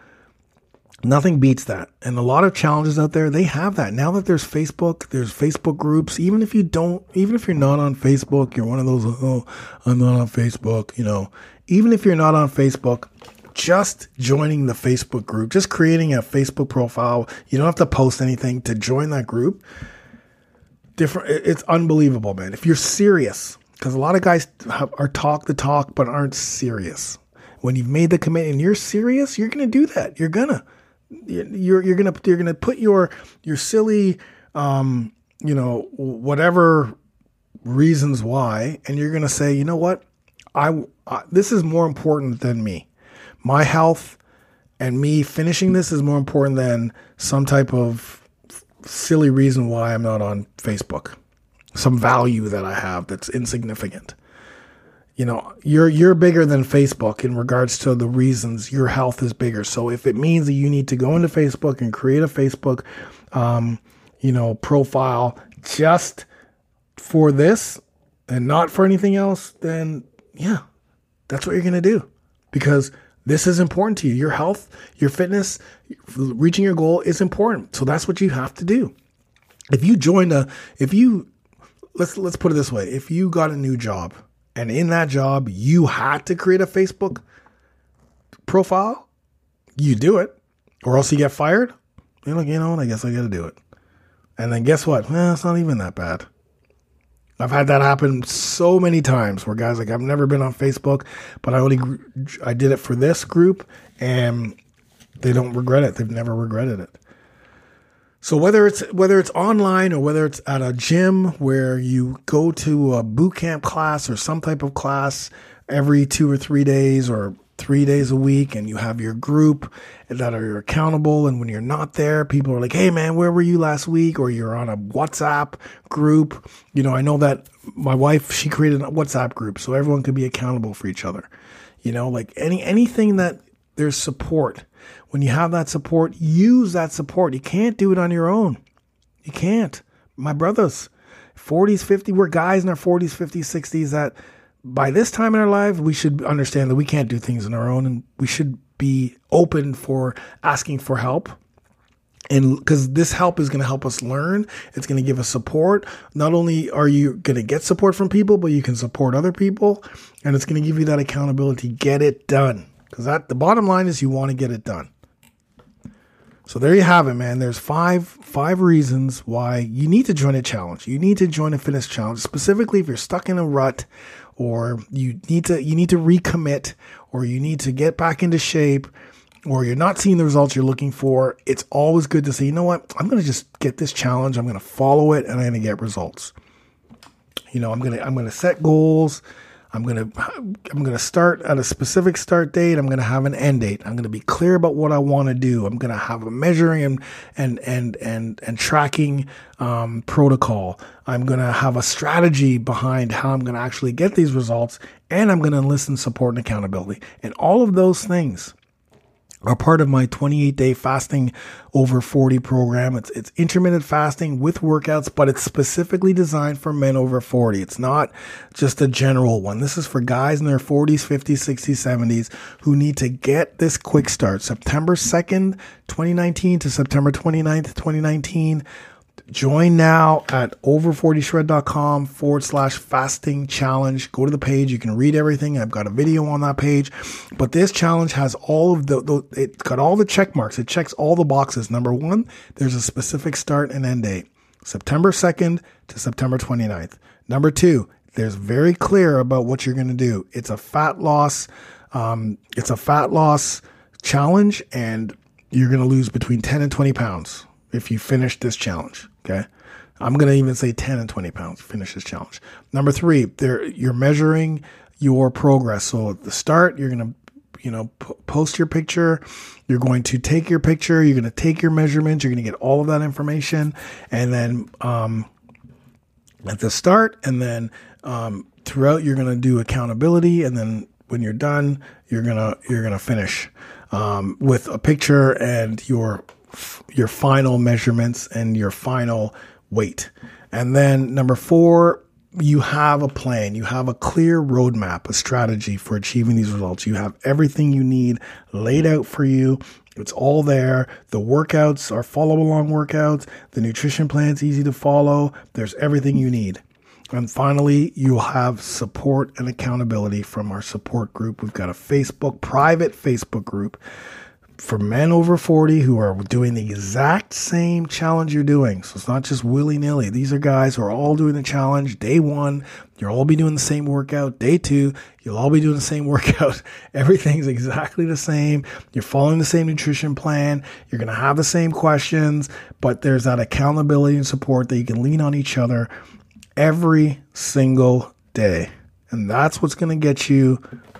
nothing beats that. And a lot of challenges out there, they have that. Now that there's Facebook, there's Facebook groups, even if you don't, even if you're not on Facebook, you're one of those, oh, I'm not on Facebook, you know, even if you're not on Facebook, just joining the Facebook group, just creating a Facebook profile. You don't have to post anything to join that group. Different. It's unbelievable, man. If you're serious, because a lot of guys have, are talk the talk, but aren't serious. When you've made the commitment and you're serious, you're going to do that. You're gonna, you're, you're going to, you're going to put your, your silly, um, you know, whatever reasons why, and you're going to say, you know what? I, I, this is more important than me. My health and me finishing this is more important than some type of silly reason why I'm not on Facebook. Some value that I have that's insignificant. You know, you're you're bigger than Facebook in regards to the reasons your health is bigger. So if it means that you need to go into Facebook and create a Facebook, um, you know, profile just for this and not for anything else, then yeah, that's what you're going to do. Because this is important to you. Your health, your fitness, reaching your goal is important. So that's what you have to do. If you joined a, if you, let's, let's put it this way. If you got a new job and in that job, you had to create a Facebook profile, you do it, or else you get fired. You're like, you know what? I guess I got to do it. And then guess what? Well, it's not even that bad. I've had that happen so many times where guys like, I've never been on Facebook, but I only, I did it for this group and they don't regret it. They've never regretted it. So whether it's, whether it's online or whether it's at a gym where you go to a boot camp class or some type of class every two or three days or three days a week, and you have your group that are accountable. And when you're not there, people are like, hey man, where were you last week? Or you're on a WhatsApp group. You know, I know that my wife, she created a WhatsApp group so everyone could be accountable for each other. You know, like any, anything that there's support. When you have that support, use that support. You can't do it on your own. You can't. My brothers, forties, fifties, we're guys in our forties, fifties, sixties that by this time in our life, we should understand that we can't do things on our own, and we should be open for asking for help. And because this help is going to help us learn, it's going to give us support. Not only are you going to get support from people, but you can support other people, and it's going to give you that accountability. Get it done. Because that the bottom line is you want to get it done. So there you have it, man. There's five five reasons why you need to join a challenge. You need to join a fitness challenge, specifically if you're stuck in a rut, or you need to you need to recommit, or you need to get back into shape, or you're not seeing the results you're looking for. It's always good to say, you know what? I'm going to just get this challenge. I'm going to follow it, and I'm going to get results. You know, I'm going to I'm going to set goals. I'm going to, I'm going to start at a specific start date. I'm going to have an end date. I'm going to be clear about what I want to do. I'm going to have a measuring and, and, and, and, and tracking, um, protocol. I'm going to have a strategy behind how I'm going to actually get these results, and I'm going to listen, support, and accountability. And all of those things are part of my twenty-eight day fasting over forty program. It's, it's intermittent fasting with workouts, but it's specifically designed for men over forty. It's not just a general one. This is for guys in their forties, fifties, sixties, seventies who need to get this quick start. September second, twenty nineteen to September twenty-ninth, twenty nineteen. Join now at over forty shred dot com forward slash fasting challenge. Go to the page. You can read everything. I've got a video on that page. But this challenge has all of the, the it's got all the check marks. It checks all the boxes. Number one, there's a specific start and end date. September second to September twenty-ninth. Number two, there's very clear about what you're going to do. It's a fat loss. Um, it's a fat loss challenge, and you're going to lose between ten and twenty pounds if you finish this challenge. Okay. I'm going to even say ten and twenty pounds, finish this challenge. Number three, there you're measuring your progress. So at the start, you're going to, you know, p- post your picture. You're going to take your picture. You're going to take your measurements. You're going to get all of that information. And then, um, at the start, and then, um, throughout, you're going to do accountability. And then when you're done, you're going to, you're going to finish, um, with a picture and your, your final measurements and your final weight. And then number four, you have a plan. You have a clear roadmap, a strategy for achieving these results. You have everything you need laid out for you. It's all there. The workouts are follow along workouts. The nutrition plan's easy to follow. There's everything you need. And finally, you'll have support and accountability from our support group. We've got a Facebook, private Facebook group for men over forty who are doing the exact same challenge you're doing. So it's not just willy-nilly. These are guys who are all doing the challenge. Day one, you'll all be doing the same workout. Day two, you'll all be doing the same workout. Everything's exactly the same. You're following the same nutrition plan. You're going to have the same questions, but there's that accountability and support that you can lean on each other every single day. And that's what's going to get you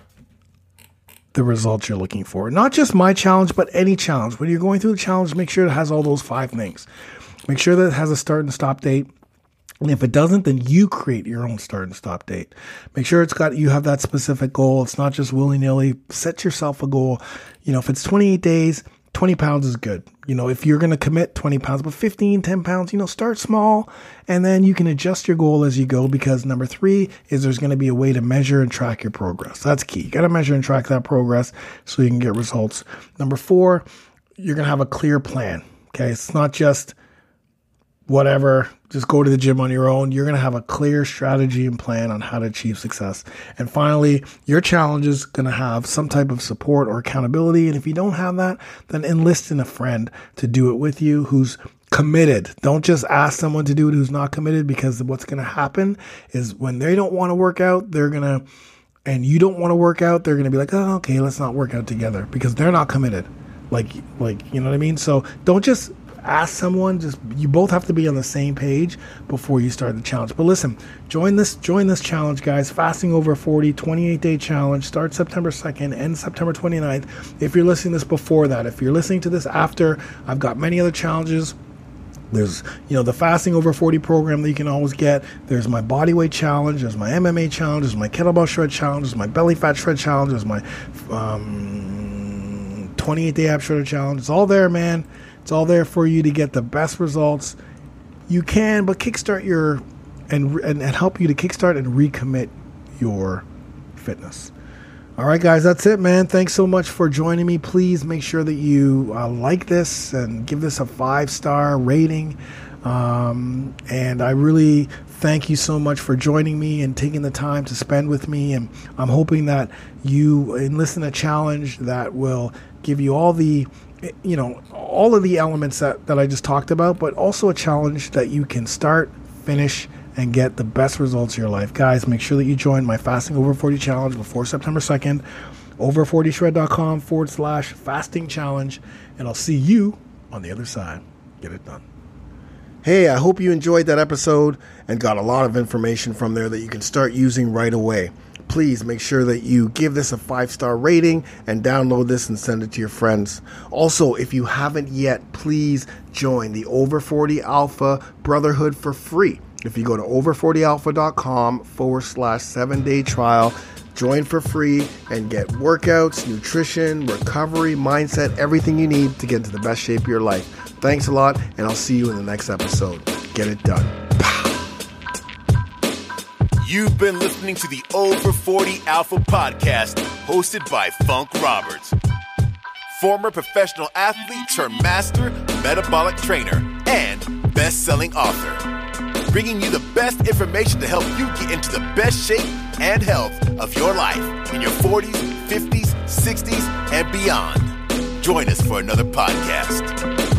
the results you're looking for. Not just my challenge, but any challenge. When you're going through the challenge, make sure it has all those five things. Make sure that it has a start and stop date. And if it doesn't, then you create your own start and stop date. Make sure it's got, you have that specific goal. It's not just willy-nilly. Set yourself a goal. You know, if it's twenty-eight days, twenty pounds is good. You know, if you're going to commit twenty pounds, but fifteen, ten pounds, you know, start small and then you can adjust your goal as you go, because number three is there's going to be a way to measure and track your progress. That's key. You got to measure and track that progress so you can get results. Number four, you're going to have a clear plan. Okay. It's not just whatever, just go to the gym on your own. You're going to have a clear strategy and plan on how to achieve success. And finally, your challenge is going to have some type of support or accountability. And if you don't have that, then enlist in a friend to do it with you who's committed. Don't just ask someone to do it who's not committed, because what's going to happen is when they don't want to work out, they're going to, and you don't want to work out, they're going to be like, oh, okay, let's not work out together, because they're not committed. Like, like, you know what I mean? So don't just ask someone, just, you both have to be on the same page before you start the challenge. But listen, join this, join this challenge, guys. Fasting Over forty, twenty-eight day challenge. Start September second, end September twenty-ninth. If you're listening to this before that, if you're listening to this after, I've got many other challenges. There's, you know, the Fasting Over forty program that you can always get. There's my body weight challenge. There's my M M A challenge. There's my kettlebell shred challenge. There's my belly fat shred challenge. There's my um, twenty-eight day ab shredder challenge. It's all there, man. It's all there for you to get the best results you can, but kickstart your, and, and, and help you to kickstart and recommit your fitness. All right, guys, that's it, man. Thanks so much for joining me. Please make sure that you uh, like this and give this a five-star rating. Um, and I really thank you so much for joining me and taking the time to spend with me. And I'm hoping that you enlist in a challenge that will give you all the, you know, all of the elements that, that I just talked about, but also a challenge that you can start, finish, and get the best results of your life. Guys, make sure that you join my Fasting Over forty challenge before September second, over forty shred dot com forward slash fasting challenge, and I'll see you on the other side. Get it done. Hey, I hope you enjoyed that episode and got a lot of information from there that you can start using right away. Please make sure that you give this a five-star rating and download this and send it to your friends. Also, if you haven't yet, please join the Over forty Alpha Brotherhood for free. If you go to over forty alpha dot com forward slash seven day trial, join for free and get workouts, nutrition, recovery, mindset, everything you need to get into the best shape of your life. Thanks a lot, and I'll see you in the next episode. Get it done. You've been listening to the Over forty Alpha podcast, hosted by Funk Roberts, former professional athlete turned master metabolic trainer and best-selling author, bringing you the best information to help you get into the best shape and health of your life in your forties, fifties, sixties, and beyond. Join us for another podcast.